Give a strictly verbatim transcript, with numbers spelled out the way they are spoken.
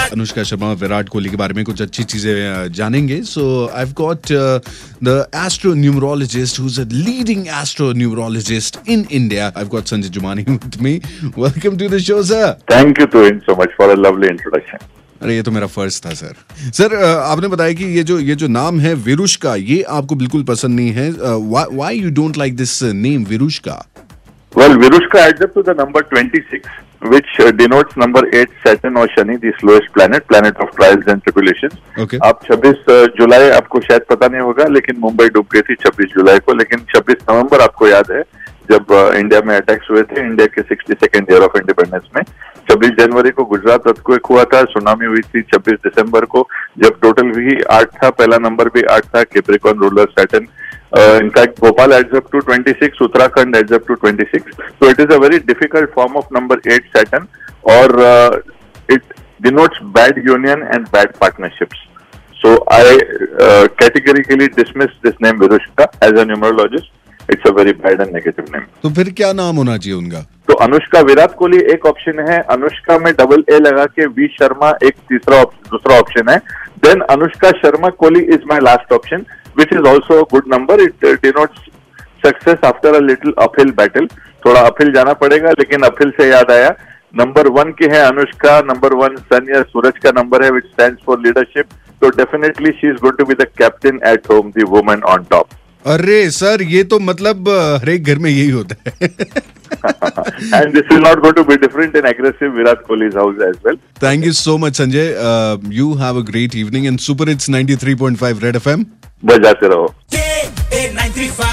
अनुष्का शर्मा, विराट कोहली के बारे में कुछ अच्छी चीजें जानेंगे. So I have got the astro numerologist who is a leading astro numerologist in India. I have got Sanjay Jumani with me. Welcome to the show sir. Thank you to him so much for a lovely introduction. अरे ये तो मेरा first था sir. Sir आपने बताया कि ये जो ये जो नाम है विरुष्का, ये आपको बिल्कुल पसंद नहीं है. Why you don't like this name Virushka? Well, Virushka adds up to the number twenty-six, which uh, denotes number eight, Saturn or Shani, the slowest planet, planet of trials and tribulations. Okay. आप छब्बीस जुलाई, आपको शायद पता नहीं होगा, लेकिन मुंबई डूब गई थी छब्बीस जुलाई को, लेकिन छब्बीस नवंबर आपको याद है जब इंडिया में अटैक्स हुए थे, इंडिया के sixty second year of independence में. छब्बीस जनवरी को गुजरात अर्थक्वेक हुआ था, सुनामी हुई थी छब्बीस दिसंबर को, जब टोटल भी आठ था, पहला नंबर भी आठ था, Capricorn ruler Saturn. Uh, in fact, Bhopal adds up to twenty-six, Uttarakhand adds up to twenty-six. So it is a very difficult form of number eight Saturn, or uh, it denotes bad union and bad partnerships. So I uh, categorically dismiss this name Virushka as a numerologist. It's a very bad and negative name. तो फिर क्या नाम होना चाहिए उनका? तो अनुष्का विराट कोहली एक option है, अनुष्का में डबल ए लगा के वी शर्मा एक तीसरा दूसरा ऑप्शन है. Then Anushka Sharma Kohli is my last option, which is also a good number. It uh, denotes success after a little uphill battle. थोड़ा uphill जाना पड़ेगा, लेकिन uphill से याद आया, नंबर वन की है अनुष्का, नंबर वन सन या सूरज का नंबर है, which stands for leadership. So definitely she is going to be the captain at home, the woman on top. अरे सर, ये तो मतलब हर एक घर में यही होता है. And this is not going to be different in aggressive Virat Kohli's house as well. Thank you so much, Sanjay. Uh, you have a great evening and Super Hits ninety-three point five Red F M. बजाते रहो. ninety-three point five